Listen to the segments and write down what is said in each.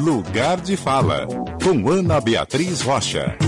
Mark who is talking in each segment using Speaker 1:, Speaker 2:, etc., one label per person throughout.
Speaker 1: Lugar de Fala, com Ana Beatriz Rocha.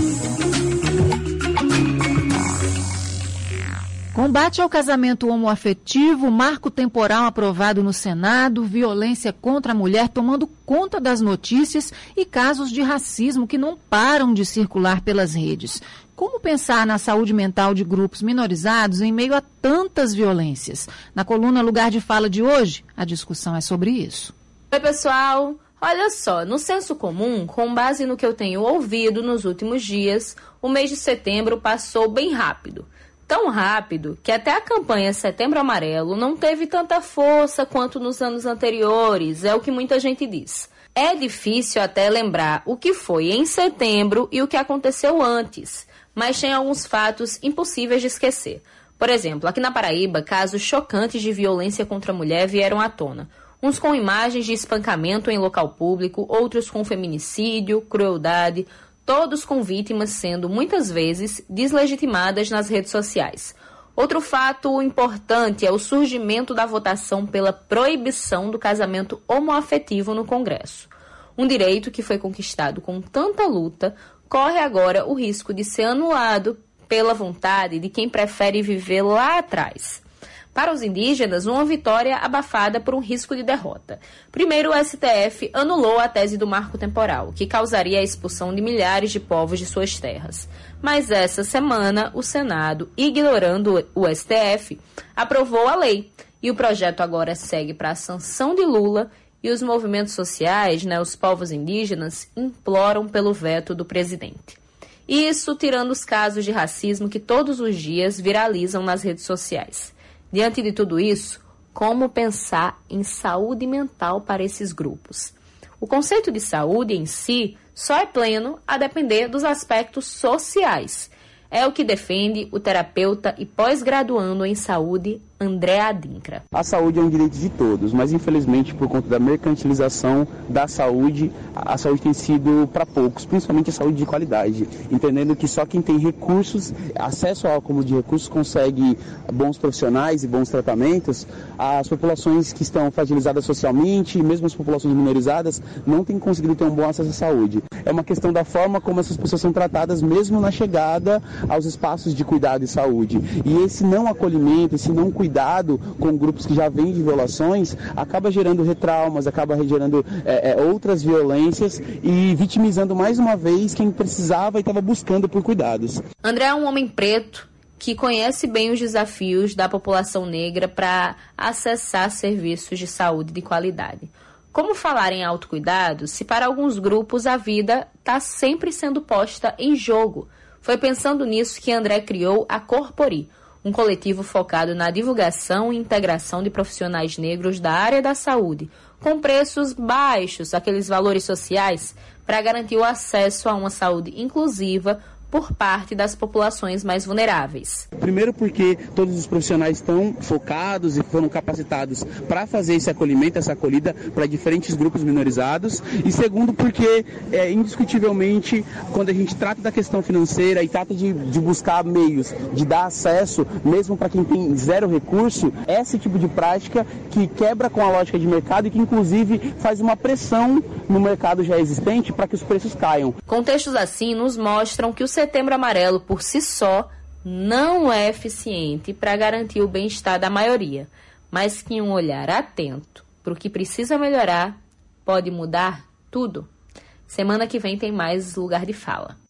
Speaker 2: Combate ao casamento homoafetivo, marco temporal aprovado no Senado, violência contra a mulher tomando conta das notícias e casos de racismo que não param de circular pelas redes. Como pensar na saúde mental de grupos minorizados em meio a tantas violências? Na coluna Lugar de Fala de hoje, a discussão é sobre isso.
Speaker 3: Oi, pessoal! Olha só, no senso comum, com base no que eu tenho ouvido nos últimos dias, o mês de setembro passou bem rápido. Tão rápido que até a campanha Setembro Amarelo não teve tanta força quanto nos anos anteriores, é o que muita gente diz. É difícil até lembrar o que foi em setembro e o que aconteceu antes, mas tem alguns fatos impossíveis de esquecer. Por exemplo, aqui na Paraíba, casos chocantes de violência contra a mulher vieram à tona. Uns com imagens de espancamento em local público, outros com feminicídio, crueldade, todos com vítimas sendo, muitas vezes, deslegitimadas nas redes sociais. Outro fato importante é o surgimento da votação pela proibição do casamento homoafetivo no Congresso. Um direito que foi conquistado com tanta luta, corre agora o risco de ser anulado pela vontade de quem prefere viver lá atrás. Para os indígenas, uma vitória abafada por um risco de derrota. Primeiro, o STF anulou a tese do marco temporal, que causaria a expulsão de milhares de povos de suas terras. Mas essa semana, o Senado, ignorando o STF, aprovou a lei. E o projeto agora segue para a sanção de Lula e os movimentos sociais, os povos indígenas, imploram pelo veto do presidente. Isso tirando os casos de racismo que todos os dias viralizam nas redes sociais. Diante de tudo isso, como pensar em saúde mental para esses grupos? O conceito de saúde em si só é pleno a depender dos aspectos sociais. É o que defende o terapeuta e pós-graduando em saúde, André Adinkra.
Speaker 4: A saúde é um direito de todos, mas infelizmente por conta da mercantilização da saúde, a saúde tem sido para poucos, principalmente a saúde de qualidade, entendendo que só quem tem recursos, acesso ao acúmulo de recursos, consegue bons profissionais e bons tratamentos. As populações que estão fragilizadas socialmente, mesmo as populações minorizadas, não têm conseguido ter um bom acesso à saúde. É uma questão da forma como essas pessoas são tratadas mesmo na chegada aos espaços de cuidado e saúde. E esse não acolhimento, esse não cuidado com grupos que já vêm de violações, acaba gerando retraumas, acaba gerando outras violências e vitimizando mais uma vez quem precisava e estava buscando por cuidados.
Speaker 3: André é um homem preto que conhece bem os desafios da população negra para acessar serviços de saúde de qualidade. Como falar em autocuidado se para alguns grupos a vida está sempre sendo posta em jogo? Foi pensando nisso que André criou a Corpori, um coletivo focado na divulgação e integração de profissionais negros da área da saúde, com preços baixos, aqueles valores sociais, para garantir o acesso a uma saúde inclusiva por parte das populações mais vulneráveis.
Speaker 4: Primeiro porque todos os profissionais estão focados e foram capacitados para fazer esse acolhimento, essa acolhida para diferentes grupos minorizados. E segundo porque, indiscutivelmente, quando a gente trata da questão financeira e trata de buscar meios de dar acesso, mesmo para quem tem zero recurso, é esse tipo de prática que quebra com a lógica de mercado e que, inclusive, faz uma pressão no mercado já existente para que os preços caiam.
Speaker 3: Contextos assim nos mostram que o Setembro Amarelo, por si só, não é eficiente para garantir o bem-estar da maioria, mas que um olhar atento para o que precisa melhorar pode mudar tudo. Semana que vem tem mais Lugar de Fala.